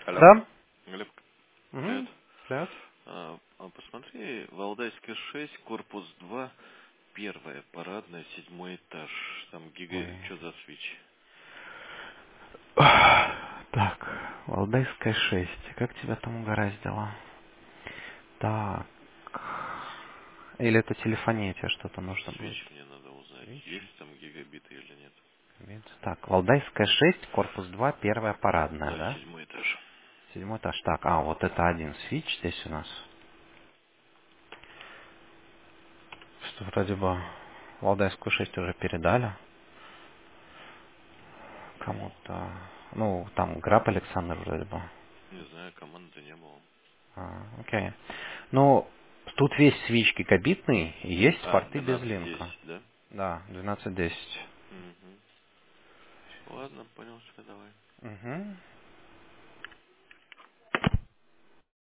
Алло. Да? Глеб, привет. Угу. Привет. Посмотри, Валдайская 6, корпус 2, первая, парадная, 7 этаж. Там Ой. что за свич? Так, Валдайская 6. Как тебя там угораздило? Так. Или это телефония тебе что-то нужно будет? Свич мне надо узнать, Свич. есть там гигабиты или нет. Так, Валдайская 6, корпус 2, первая парадная, Да, да? 7 этаж. 7 этаж. Так, вот это один свич здесь у нас. Что вроде бы Валдайскую 6 уже передали кому-то. Ну, там Граб Александр вроде бы. Не знаю, команды не было. Окей. Ну, тут весь свич гигабитный, и есть А, порты без 1210, линка. да? Да, 1210. Угу. Ладно, понял тебя, давай. Угу.